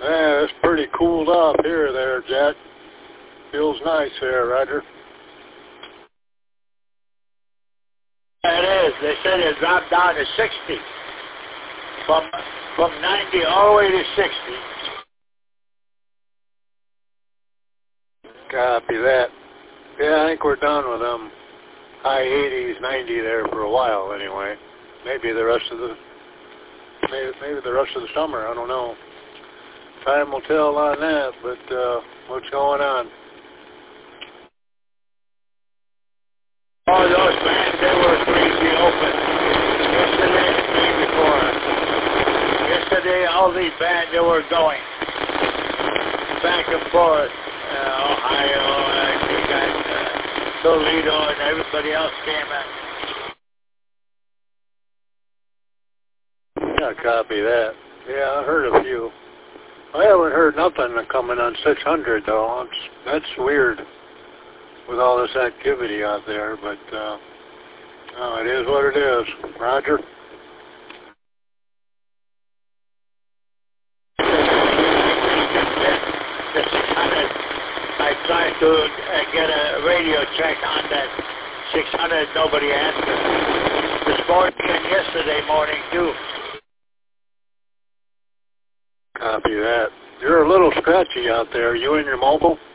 Yeah, it's pretty cooled off here there, Jack. Feels nice here, Roger. It is. They said it dropped down to 60. From 90 all the way to 60. Copy that. Yeah, I think we're done with them high 80s, 90 there for a while anyway. Maybe the rest of the summer. I don't know. Time will tell on that. But what's going on? Oh, those bands, they were crazy open. Yesterday and the day before. Yesterday, all these bands, they were going back and forth. Ohio, you got Toledo, and everybody else came in. Yeah, copy that. Yeah, I heard a few. I haven't heard nothing coming on 600, though. That's weird with all this activity out there, but it is what it is. Roger? The 600, I tried to get a radio check on that 600. Nobody answered. This morning and yesterday morning, too. Copy that. You're a little scratchy out there. Are you in your mobile?